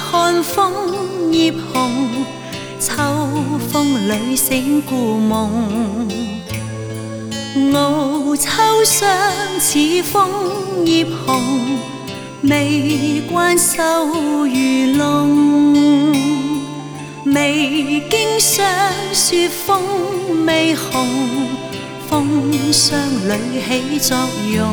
看枫叶红，秋风里醒故梦。傲秋霜似枫叶红，未惯愁如龙。未经霜雪风未红，风霜里起作用。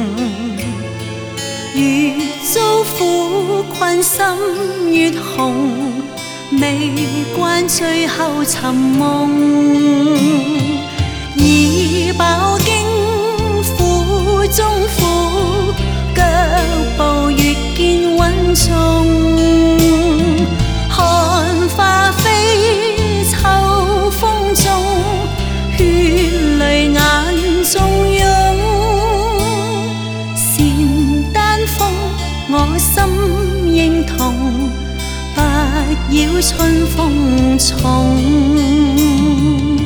越遭苦困心越红，未惯最后寻梦。已饱经苦中苦，脚步越见稳重。看花飞秋风中，血泪眼中涌。善丹枫我心認同，不擾春風重。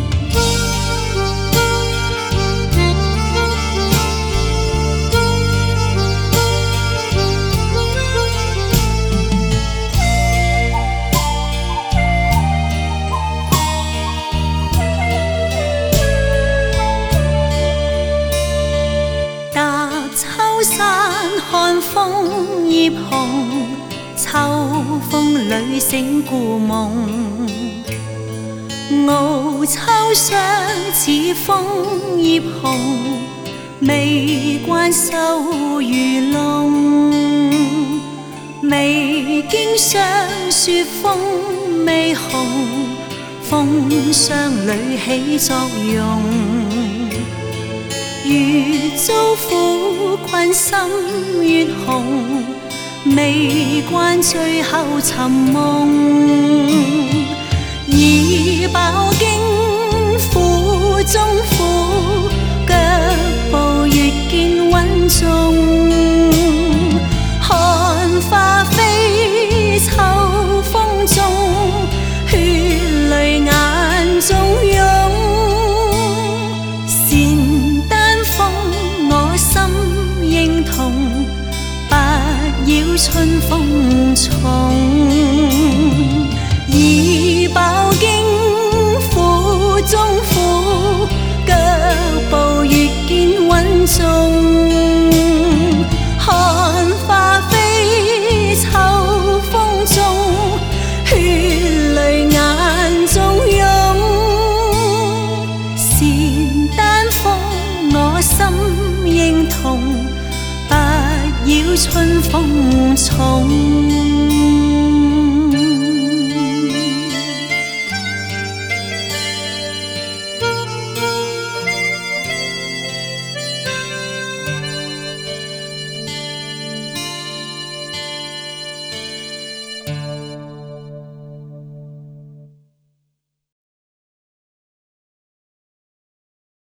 秋山看枫葉紅，秋風裏醒故夢。傲秋霜似楓葉紅，未慣愁如龍。未經霜雪風未紅，風霜裏起作用。越遭苦困心越紅，未慣最後尋夢。已飽經苦中苦，腳步越見穩重。看花飛秋風中，血淚眼中湧。認同，不擾春風重。已飽經苦中苦，腳步越見穩重。看花飛秋風中，血淚眼中湧。善丹楓我心認同，不擾春風重。